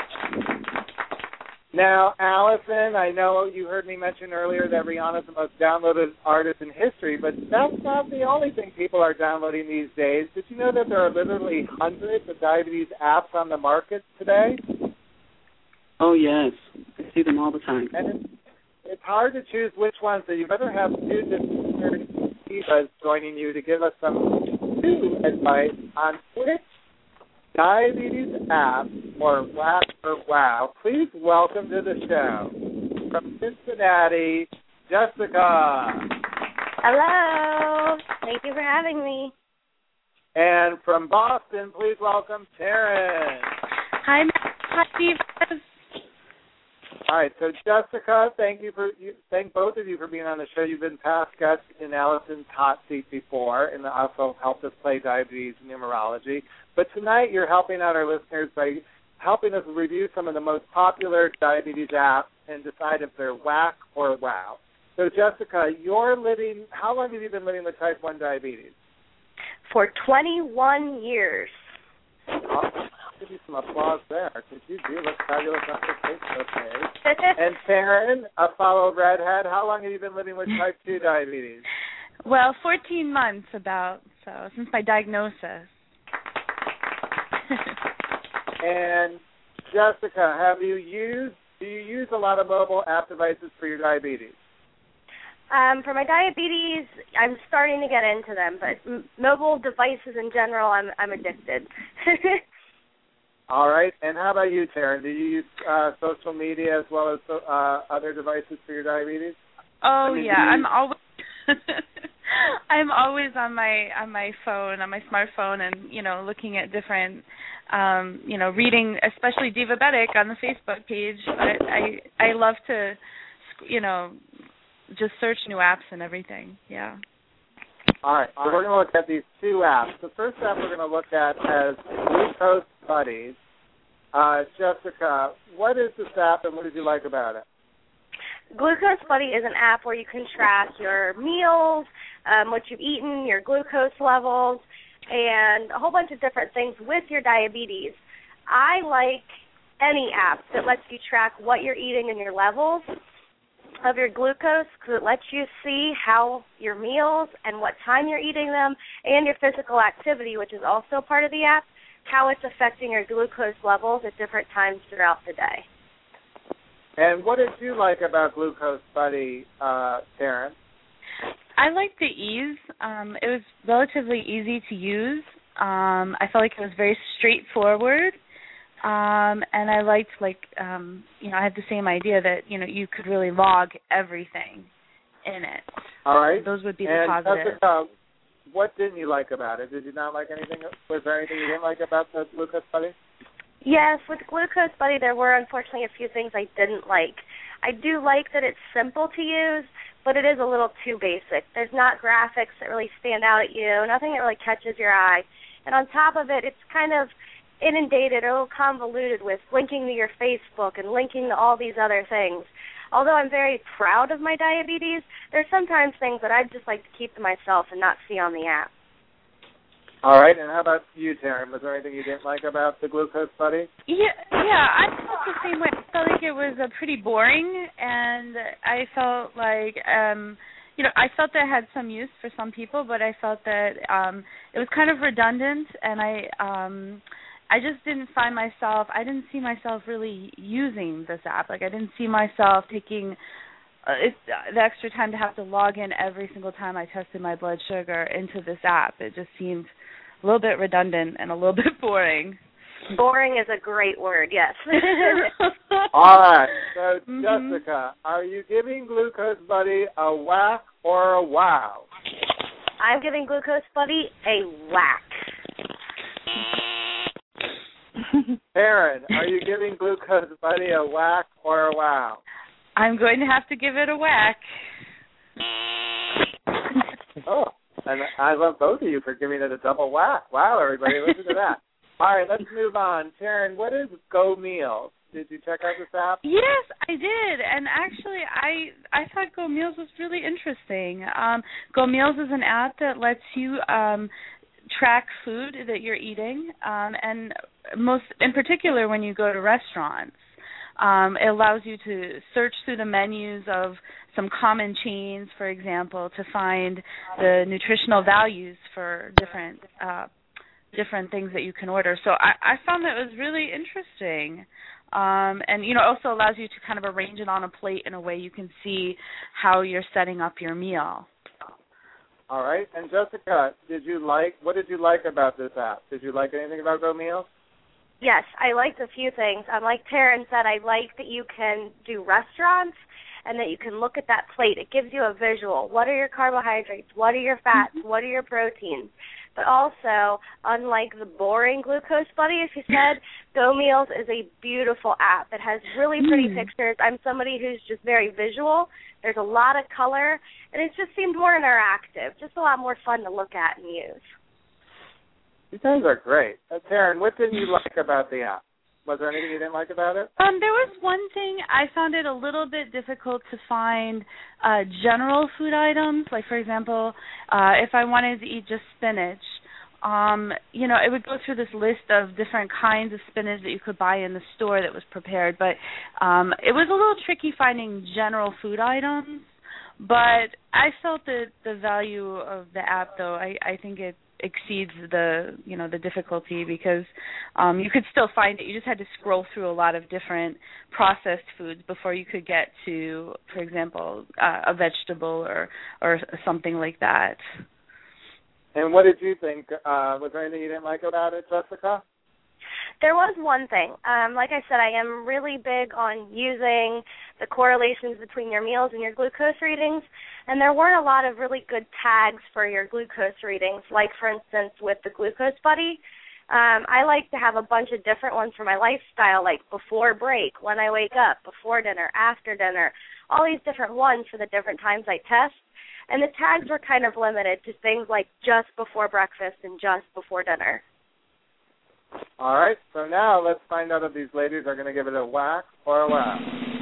Now, Allison, I know you heard me mention earlier that Rihanna's the most downloaded artist in history, but that's not the only thing people are downloading these days. Did you know that there are literally hundreds of diabetes apps on the market today? Oh, yes. I see them all the time. And it's hard to choose which ones, so you better have two different divas joining you to give us some new advice on which diabetes app or whack or wow. Please welcome to the show from Cincinnati, Jessica. Hello. Thank you for having me. And from Boston, please welcome Taryn. Hi, Steve. All right, so Jessica, thank both of you for being on the show. You've been past guests in Allison's hot seat before, and also helped us play diabetes and numerology. But tonight, you're helping out our listeners by helping us review some of the most popular diabetes apps and decide if they're whack or wow. So, Jessica, how long have you been living with type 1 diabetes? For 21 years. I'll give you some applause there, because you do look fabulous on your Facebook page. And Taryn, a fellow redhead, how long have you been living with type 2 diabetes? Well, 14 months since my diagnosis. And Jessica, do you use a lot of mobile app devices for your diabetes? For my diabetes, I'm starting to get into them, but mobile devices in general, I'm addicted. All right. And how about you, Taryn? Do you use social media as well as other devices for your diabetes? Oh, I'm always I'm always on my phone, on my smartphone, and looking at different, reading, especially Divabetic on the Facebook page. But I love to, just search new apps and everything. Yeah. All right. So we're going to look at these two apps. The first app we're going to look at is Glucose Buddies. Jessica, what is this app and what did you like about it? Glucose Buddy is an app where you can track your meals, what you've eaten, your glucose levels, and a whole bunch of different things with your diabetes. I like any app that lets you track what you're eating and your levels of your glucose, because it lets you see how your meals and what time you're eating them and your physical activity, which is also part of the app, how it's affecting your glucose levels at different times throughout the day. And what did you like about Glucose Buddy, Taryn? I liked the ease. It was relatively easy to use. I felt like it was very straightforward. And I liked, I had the same idea that, you could really log everything in it. All right. Those would be the positives. Jessica, what didn't you like about it? Did you not like anything? Was there anything you didn't like about the Glucose Buddy? Yes, with Glucose Buddy, there were unfortunately a few things I didn't like. I do like that it's simple to use, but it is a little too basic. There's not graphics that really stand out at you, nothing that really catches your eye. And on top of it, it's kind of inundated, a little convoluted with linking to your Facebook and linking to all these other things. Although I'm very proud of my diabetes, there's sometimes things that I'd just like to keep to myself and not see on the app. All right, and how about you, Taryn? Was there anything you didn't like about the Glucose Buddy? Yeah, I felt the same way. I felt like it was pretty boring, and I felt like, I felt that it had some use for some people, but I felt that it was kind of redundant, and I just didn't see myself really using this app. Like, I didn't see myself taking the extra time to have to log in every single time I tested my blood sugar into this app. It just seemed a little bit redundant and a little bit boring. Boring is a great word, yes. All right. So, Jessica, are you giving Glucose Buddy a whack or a wow? I'm giving Glucose Buddy a whack. Taryn, are you giving Glucose Buddy a whack or a wow? I'm going to have to give it a whack. Oh, and I love both of you for giving it a double whack. Wow, everybody, listen to that. All right, let's move on. Taryn, what is Go Meals? Did you check out this app? Yes, I did, and actually, I thought Go Meals was really interesting. Go Meals is an app that lets you track food that you're eating, and most in particular when you go to restaurants. It allows you to search through the menus of some common chains, for example, to find the nutritional values for different things that you can order. So I found that it was really interesting. And, also allows you to kind of arrange it on a plate in a way you can see how you're setting up your meal. All right. And Jessica, what did you like about this app? Did you like anything about Go Meals? Yes, I liked a few things. Like Taryn said, I like that you can do restaurants and that you can look at that plate. It gives you a visual. What are your carbohydrates? What are your fats? What are your proteins? But also, unlike the boring Glucose Buddy, as you said, Go Meals is a beautiful app. It has really pretty pictures. I'm somebody who's just very visual. There's a lot of color, and it just seemed more interactive, just a lot more fun to look at and use. You guys are great. Taryn, what didn't you like about the app? Was there anything you didn't like about it? There was one thing. I found it a little bit difficult to find general food items. Like, for example, if I wanted to eat just spinach, it would go through this list of different kinds of spinach that you could buy in the store that was prepared. But it was a little tricky finding general food items. But I felt that the value of the app, though, I think it exceeds the difficulty because you could still find it. You just had to scroll through a lot of different processed foods before you could get to, for example, a vegetable or something like that. And what did you think? Was there anything you didn't like about it, Jessica? There was one thing. Like I said, I am really big on using the correlations between your meals and your glucose readings, and there weren't a lot of really good tags for your glucose readings, like, for instance, with the Glucose Buddy. I like to have a bunch of different ones for my lifestyle, like before break, when I wake up, before dinner, after dinner, all these different ones for the different times I test. And the tags were kind of limited to things like just before breakfast and just before dinner. All right, so now let's find out if these ladies are going to give it a whack or a wow.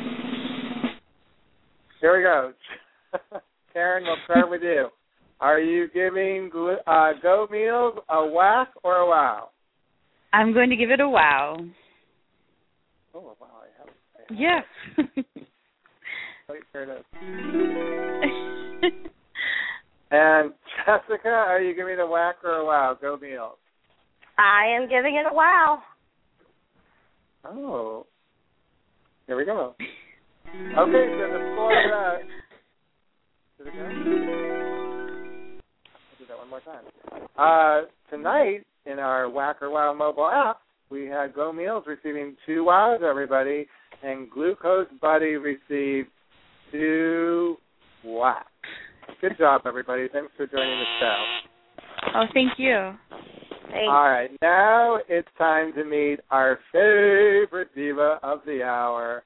Here we go. Taryn, we'll start with you. Are you giving Go Meals a whack or a wow? I'm going to give it a wow. Oh, wow. I have yeah. Wait, here it is. And Jessica, are you giving it a whack or a wow? Go Meals. I am giving it a wow. Oh. Here we go. Okay, so the score of that. Did it go? I'll do that one more time. Tonight, in our Whack or Wow mobile app, we had Go Meals receiving 2 wows, everybody, and Glucose Buddy received 2 whacks. Good job, everybody. Thanks for joining the show. Oh, thank you. Thanks. All right, now it's time to meet our favorite diva of the hour.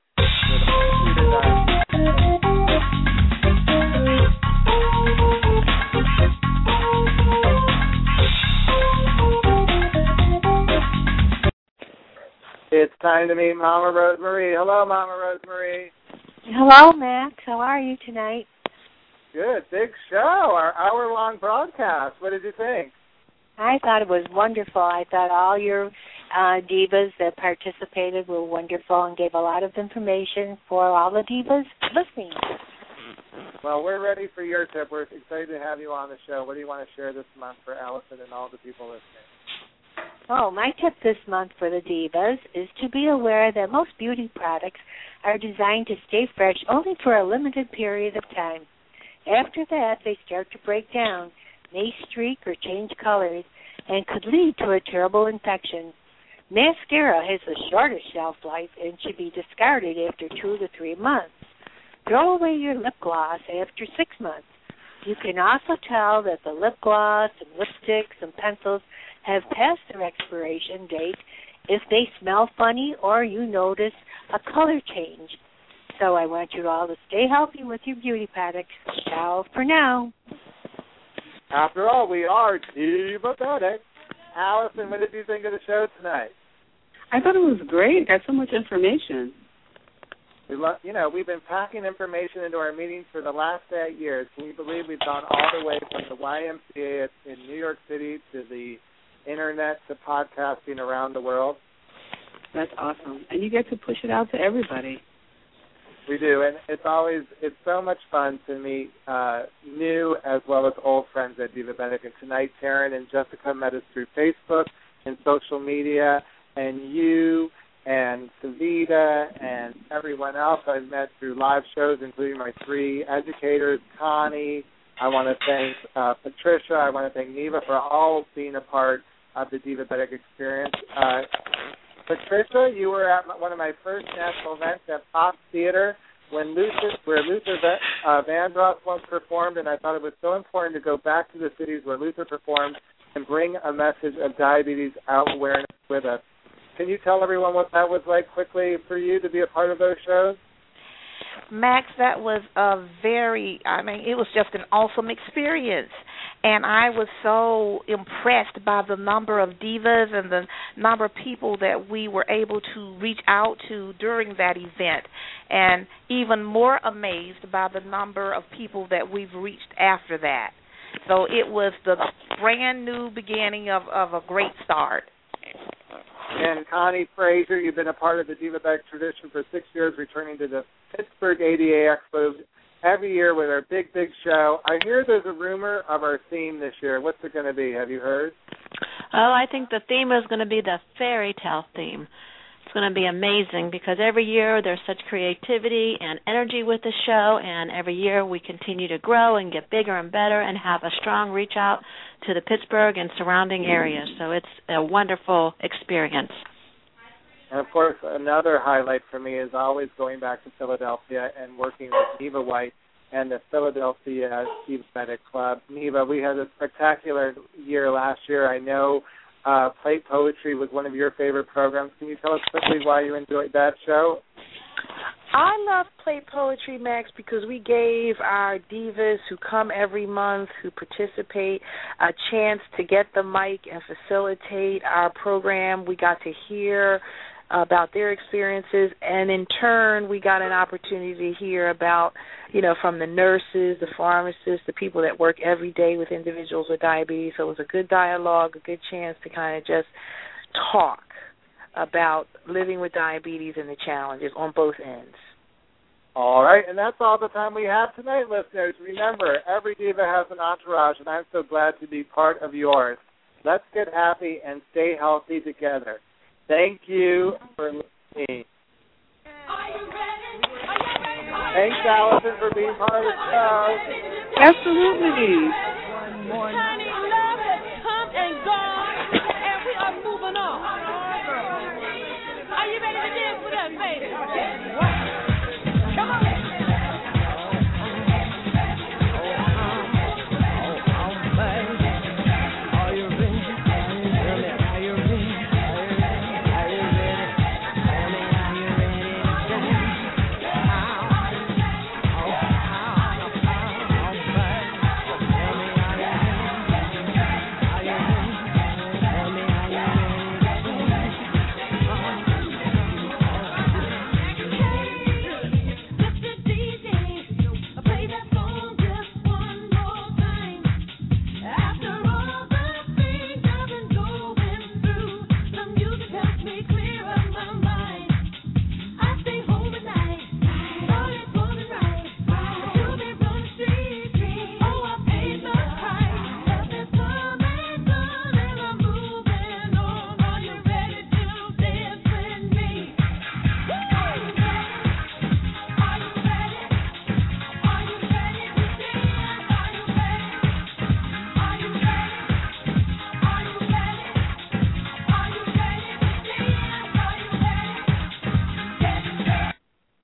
It's time to meet Mama Rosemarie. Hello, Mama Rosemarie. Hello, Max. How are you tonight? Good. Big show, our hour-long broadcast. What did you think? I thought it was wonderful. I thought all your divas that participated were wonderful and gave a lot of information for all the divas listening. Well, we're ready for your tip. We're excited to have you on the show. What do you want to share this month for Allison and all the people listening? Oh, my tip this month for the divas is to be aware that most beauty products are designed to stay fresh only for a limited period of time. After that, they start to break down, may streak or change colors, and could lead to a terrible infection. Mascara has the shortest shelf life and should be discarded after 2 to 3 months. Throw away your lip gloss after 6 months. You can also tell that the lip gloss and lipsticks and pencils have passed their expiration date if they smell funny or you notice a color change. So I want you all to stay healthy with your beauty products. Ciao for now. After all, we are Divabetic. Allison, what did you think of the show tonight? I thought it was great. Got so much information. We've been packing information into our meetings for the last 8 years. Can you believe we've gone all the way from the YMCA in New York City to the Internet to podcasting around the world? That's awesome. And you get to push it out to everybody. We do, and it's so much fun to meet new as well as old friends at Divabetic. And tonight, Taryn and Jessica met us through Facebook and social media, and you and Savita and everyone else I've met through live shows, including my 3 educators, Connie. I want to thank Patricia. I want to thank Neva for all being a part of the Divabetic experience. Patricia, you were at one of my first national events at Fox Theater where Luther Vandross once performed, and I thought it was so important to go back to the cities where Luther performed and bring a message of diabetes awareness with us. Can you tell everyone what that was like quickly for you to be a part of those shows? Max, that was it was just an awesome experience. And I was so impressed by the number of divas and the number of people that we were able to reach out to during that event. And even more amazed by the number of people that we've reached after that. So it was the brand new beginning of a great start. And Connie Fraser, you've been a part of the Divabetic tradition for 6 years, returning to the Pittsburgh ADA Expo every year with our big show. I hear there's a rumor of our theme this year. What's it going to be? Have you heard? Oh, I think the theme is going to be the fairy tale theme. It's going to be amazing because every year there's such creativity and energy with the show, and every year we continue to grow and get bigger and better and have a strong reach out to the Pittsburgh and surrounding areas. So it's a wonderful experience. And, of course, another highlight for me is always going back to Philadelphia and working with Neva White and the Philadelphia Divabetic Club. Neva, we had a spectacular year last year. I know Plate Poetry was one of your favorite programs. Can you tell us quickly why you enjoyed that show? I love Plate Poetry, Max, because we gave our divas who come every month, who participate, a chance to get the mic and facilitate our program. We got to hear about their experiences, and in turn we got an opportunity to hear about, from the nurses, the pharmacists, the people that work every day with individuals with diabetes. So it was a good dialogue, a good chance to kind of just talk about living with diabetes and the challenges on both ends. All right, and that's all the time we have tonight, listeners. Remember, every diva has an entourage, and I'm so glad to be part of yours. Let's get happy and stay healthy together. Thank you for listening. Thanks, Allison, for being part of the show. Absolutely. Honey, love has come and gone, and we are moving on. Are you ready to dance with us, baby?